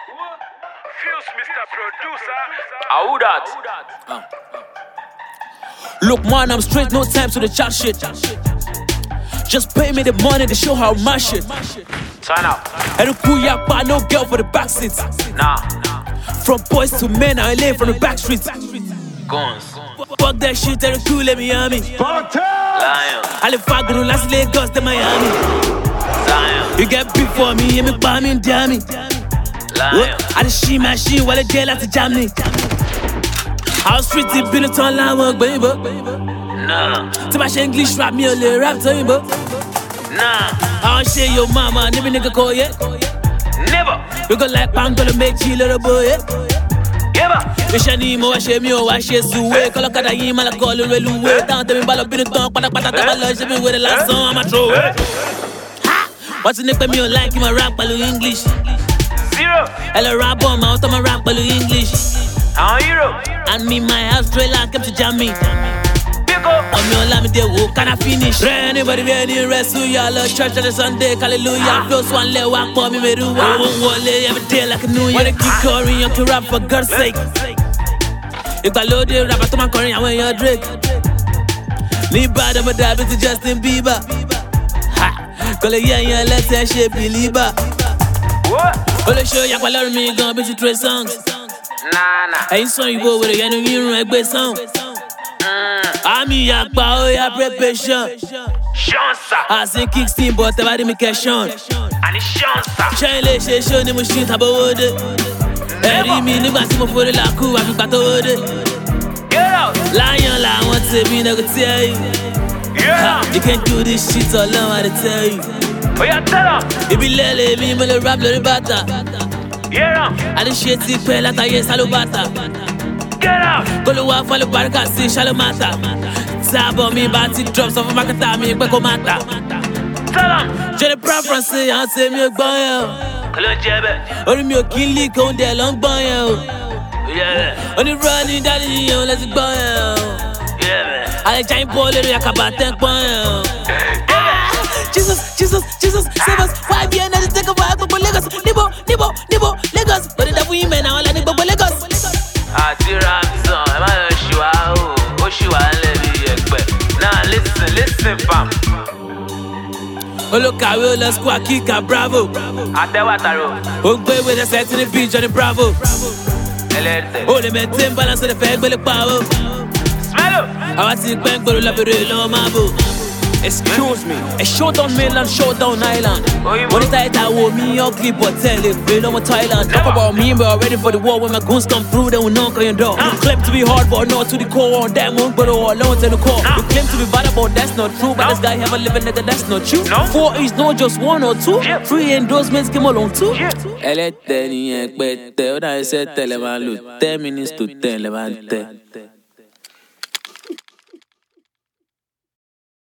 Fuse, Mr. Producer. How that? Look, man, I'm straight, no time to the chat shit. Just pay me the money to show how my shit. Turn up. I don't pull ya, but no girl for the back seats. Nah. From boys to men, I lay from the back streets. Guns. Fuck that shit, they're cool, let me army. Lion. I live far good, last Lagos to Miami. Lion. You get beef for me, and me buy me and damn me. Lion. I just she machine while I jail at the Germany. How street it been a ton line work, baby. Nah. To my English rap me a little rap to you, but Nah. I don't share your mama, never nigga call yet. Never. We go like bang, gonna make you little boy, yeah. Ever. We shall need more, share me, or I share Suwe. Call a cat, I am a call, Lulu, way down to me, ball up in the tongue, pata, lunch, me with the last song, I'm a throw it. What's the name of me, you like him, a rap, Balu English. Zero. Hello, rap on my autumn, rap, Balu English. I'm hero. And me, my house, straight like him to jam me. Pick up. On me, on me, they will, can I finish? Anybody, any rest, who y'all love church on the Sunday, hallelujah. Close one, let walk for me, do one, every day like a new year. Wanna keep calling, you can rap for God's sake. If I load it, rap to my current, I want your Drake. Need bad, I'm a dad with Justin Bieber. Ha! Call it, yeah, let's say shit, believer. What? All show you, I love me, gonna be to 3 songs. Nah. I ain't sorry, boy, with a enemy, right, best song. I'm here, oh, yeah, preparation. Shansa. I say kicksteam, but I didn't make a shot. And it's Shansa. Shine, let's show them a shit about it. Every minute, I see my foot like cool, I got to it. Get out. Lion, I want to be, I could tell you. Yeah. You can't do this shit all alone, I tell you. Oh, yeah, tell them. It be lele, me, me, rap, little bata. Yeah. I didn't shit, it, pay, like I yes, bata. Get out. Koluwa follow baraka si shallow matter. Sabo me bati drops off my kata me gbeko mata. Tell them. Je le preference an se mi gbon yan. Hello, Jebe. Ori mi o kin li ko de lo gbon yan. Yeah. Oni running daddy yan let's gbon yan. Yeah. Ale giant ball le yakaba ten gbon yan. Jesus, Jesus, Jesus, save us. Why be another take over Gbogbo Lagos? Nibo, Lagos. But the women now all in Gbogbo Lagos. Àti Ramson, ẹ má lọ ṣì wá o, ó ṣì wá lẹ́bi ẹgbẹ́. Now listen fam. Olùkàwé olè squad kíkà bravo. Àtẹ̀wàtàrò. Ó gbé ìwé ẹsẹ̀ tí ní bí Johnny Bravo. Ẹlẹ́tẹ̀. Ó lè maintain balance ó lè fẹ́ gbélé pa o. Smello. Àwa ti pẹ́ ń gbòòrò lábẹ́rẹ́ lọ́wọ́ máa bò. Excuse me, a showdown mainland, showdown island. When it's tight, I will me ugly, but tell it, real on Thailand. Talk about me, but I'm ready for the war. When my goons come through, they will knock on your door. You claim to be hard, but not to the core. On that one, but all alone to the core. You claim to be bad, but that's not true. But this guy have a living nigga, that's not you. 4 is not just 1 or 2. 3 endorsements, give along 2. Elle est 10 minutes to 10 levante.